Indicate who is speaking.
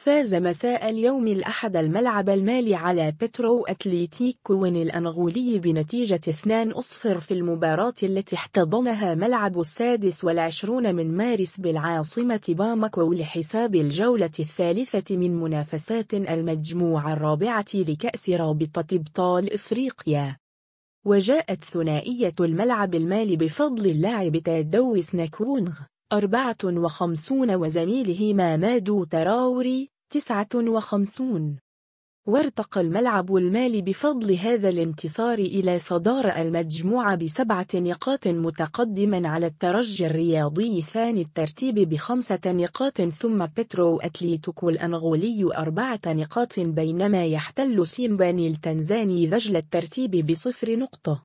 Speaker 1: فاز مساء اليوم الأحد الملعب المالي على بترو أتليتيكو الأنغولي بنتيجة 2-0 في المباراة التي احتضنها ملعب 26 من مارس بالعاصمة باماكو لحساب الجولة الثالثة من منافسات المجموعة الرابعة لكأس رابطة أبطال إفريقيا. وجاءت ثنائية الملعب المالي بفضل اللاعب تادويس نكونغ 54 وزميله مامادو تراوري 59. وارتقى الملعب المالي بفضل هذا الانتصار إلى صدارة المجموعة ب7 نقاط متقدما على الترجي الرياضي ثاني الترتيب ب5 نقاط، ثم بترو أتليتيكو الأنغولي 4 نقاط، بينما يحتل سيمباني التنزاني ذجل الترتيب ب0 نقطة.